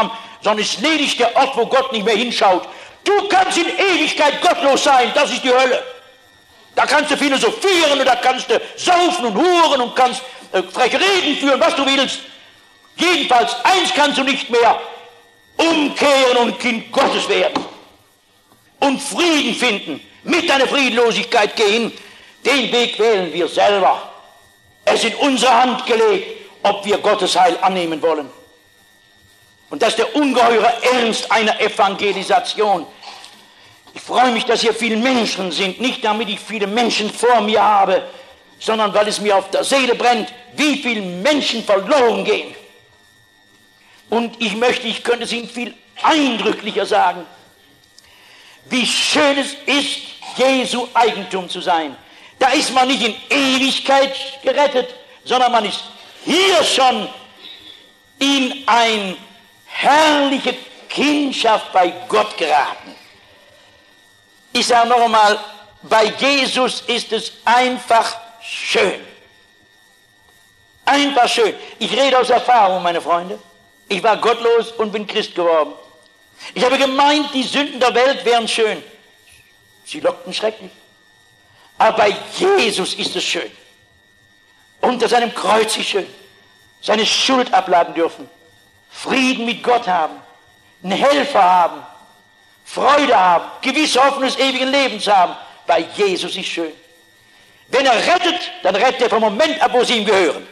sondern ist lediglich der Ort, wo Gott nicht mehr hinschaut. Du kannst in Ewigkeit gottlos sein, das ist die Hölle. Da kannst du philosophieren und da kannst du saufen und huren und kannst äh, freche Reden führen, was du willst. Jedenfalls, eins kannst du nicht mehr: umkehren und Kind Gottes werden und Frieden finden, mit deiner Friedlosigkeit gehen. Den Weg wählen wir selber. Es ist in unsere Hand gelegt, ob wir Gottes Heil annehmen wollen. Und das ist der ungeheure Ernst einer Evangelisation. Ich freue mich, dass hier viele Menschen sind, nicht damit ich viele Menschen vor mir habe, sondern weil es mir auf der Seele brennt, wie viele Menschen verloren gehen. Und ich möchte, ich könnte es Ihnen viel eindrücklicher sagen, wie schön es ist, Jesu Eigentum zu sein. Da ist man nicht in Ewigkeit gerettet, sondern man ist hier schon in eine herrliche Kindschaft bei Gott geraten. Ich sage noch einmal, bei Jesus ist es einfach schön. Einfach schön. Ich rede aus Erfahrung, meine Freunde. Ich war gottlos und bin Christ geworden. Ich habe gemeint, die Sünden der Welt wären schön. Sie lockten schrecklich. Aber bei Jesus ist es schön. Unter seinem Kreuz ist schön. Seine Schuld abladen dürfen. Frieden mit Gott haben. Einen Helfer haben. Freude haben. Gewisse Hoffnung des ewigen Lebens haben. Bei Jesus ist schön. Wenn er rettet, dann rettet er vom Moment ab, wo sie ihm gehören.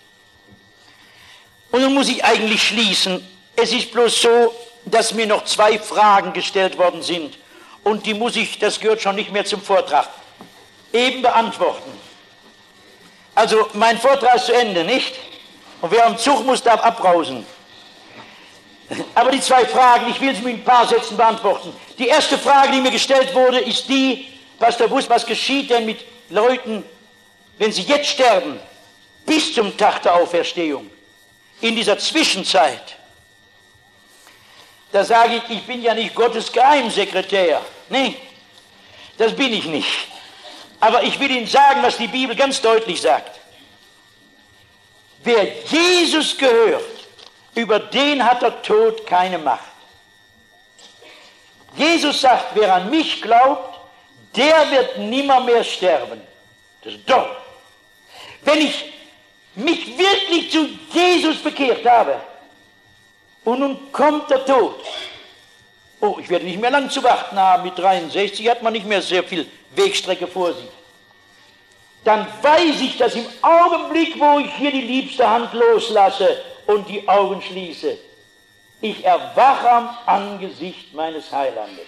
Und nun muss ich eigentlich schließen. Es ist bloß so, dass mir noch zwei Fragen gestellt worden sind. Und die muss ich, das gehört schon nicht mehr zum Vortrag, eben beantworten. Also mein Vortrag ist zu Ende, nicht? Und wer am Zug muss, darf abbrausen. Aber die zwei Fragen, ich will sie mit ein paar Sätzen beantworten. Die erste Frage, die mir gestellt wurde, ist die: Pastor Buß, was geschieht denn mit Leuten, wenn sie jetzt sterben, bis zum Tag der Auferstehung, in dieser Zwischenzeit? Da sage ich, ich bin ja nicht Gottes Geheimsekretär. Nee, das bin ich nicht. Aber ich will Ihnen sagen, was die Bibel ganz deutlich sagt. Wer Jesus gehört, über den hat der Tod keine Macht. Jesus sagt, wer an mich glaubt, der wird nimmermehr sterben. Das ist doch. Wenn ich mich wirklich zu Jesus bekehrt habe und nun kommt der Tod, oh, ich werde nicht mehr lang zu warten haben, mit dreiundsechzig hat man nicht mehr sehr viel Wegstrecke vor sich. Dann weiß ich, dass im Augenblick, wo ich hier die liebste Hand loslasse und die Augen schließe, ich erwache am Angesicht meines Heilandes.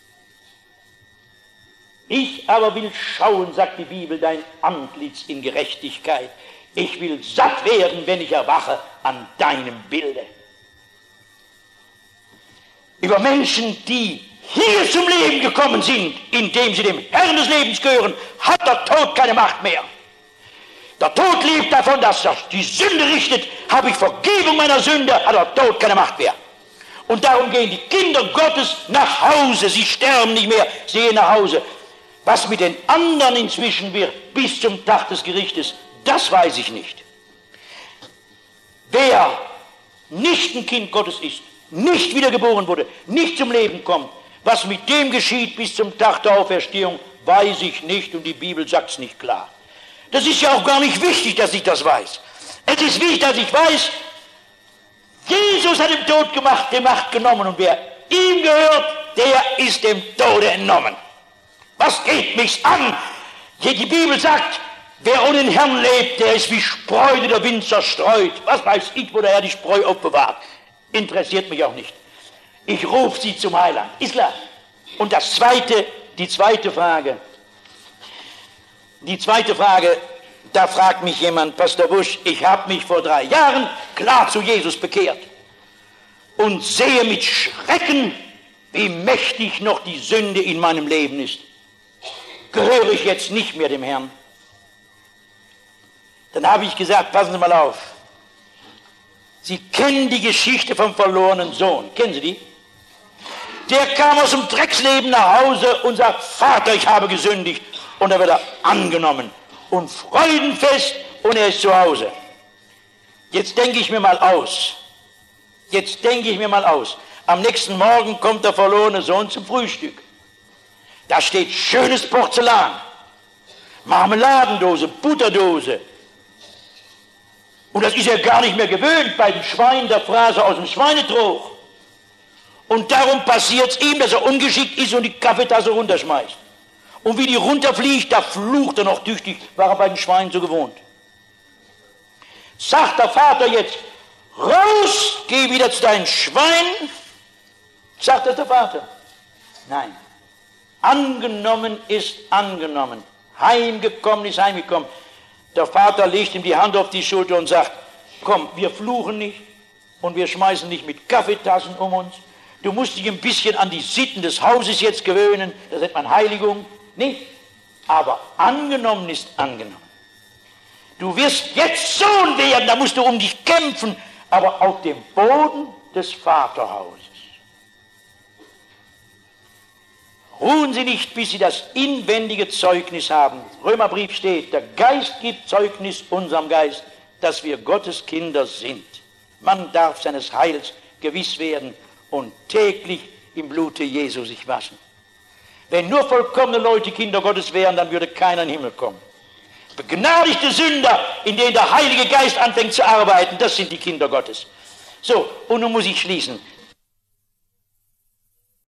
Ich aber will schauen, sagt die Bibel, dein Antlitz in Gerechtigkeit. Ich will satt werden, wenn ich erwache an deinem Bilde. Über Menschen, die hier zum Leben gekommen sind, indem sie dem Herrn des Lebens gehören, hat der Tod keine Macht mehr. Der Tod lebt davon, dass er die Sünde richtet. Habe ich Vergebung meiner Sünde, hat der Tod keine Macht mehr. Und darum gehen die Kinder Gottes nach Hause. Sie sterben nicht mehr, sie gehen nach Hause. Was mit den anderen inzwischen wird, bis zum Tag des Gerichtes, das weiß ich nicht. Wer nicht ein Kind Gottes ist, nicht wiedergeboren wurde, nicht zum Leben kommt, was mit dem geschieht bis zum Tag der Auferstehung, weiß ich nicht, und die Bibel sagt es nicht klar. Das ist ja auch gar nicht wichtig, dass ich das weiß. Es ist wichtig, dass ich weiß, Jesus hat dem Tod gemacht, die Macht genommen, und wer ihm gehört, der ist dem Tode entnommen. Was geht mich's an? Die Bibel sagt, wer ohne den Herrn lebt, der ist wie Spreu, die der Wind zerstreut. Was weiß ich, wo der Herr die Spreu aufbewahrt? Interessiert mich auch nicht. Ich rufe sie zum Heiland. Ist klar. Und das zweite, die zweite Frage. Die zweite Frage, da fragt mich jemand, Pastor Busch, ich habe mich vor drei Jahren klar zu Jesus bekehrt und sehe mit Schrecken, wie mächtig noch die Sünde in meinem Leben ist. Gehöre ich jetzt nicht mehr dem Herrn? Dann habe ich gesagt, passen Sie mal auf. Sie kennen die Geschichte vom verlorenen Sohn. Kennen Sie die? Der kam aus dem Drecksleben nach Hause und sagt, Vater, ich habe gesündigt. Und da wird er angenommen und freudenfest und er ist zu Hause. Jetzt denke ich mir mal aus, Jetzt denke ich mir mal aus, am nächsten Morgen kommt der verlorene Sohn zum Frühstück. Da steht schönes Porzellan, Marmeladendose, Butterdose. Und das ist er gar nicht mehr gewöhnt bei dem Schwein der Phrase aus dem Schweinetrog. Und darum passiert es ihm, dass er ungeschickt ist und die Kaffeetasse runterschmeißt. Und wie die runterfliegt, da flucht er noch tüchtig, war er bei den Schweinen so gewohnt. Sagt der Vater jetzt, raus, geh wieder zu deinem Schwein. Sagt das der Vater? Nein. Angenommen ist angenommen. Heimgekommen ist heimgekommen. Der Vater legt ihm die Hand auf die Schulter und sagt, komm, wir fluchen nicht und wir schmeißen nicht mit Kaffeetassen um uns. Du musst dich ein bisschen an die Sitten des Hauses jetzt gewöhnen, das nennt man Heiligung. Nicht, aber angenommen ist angenommen. Du wirst jetzt Sohn werden, da musst du um dich kämpfen, aber auf dem Boden des Vaterhauses. Ruhen Sie nicht, bis Sie das inwendige Zeugnis haben. Römerbrief steht, der Geist gibt Zeugnis unserem Geist, dass wir Gottes Kinder sind. Man darf seines Heils gewiss werden und täglich im Blute Jesu sich waschen. Wenn nur vollkommene Leute Kinder Gottes wären, dann würde keiner in den Himmel kommen. Begnadigte Sünder, in denen der Heilige Geist anfängt zu arbeiten, das sind die Kinder Gottes. So, und nun muss ich schließen.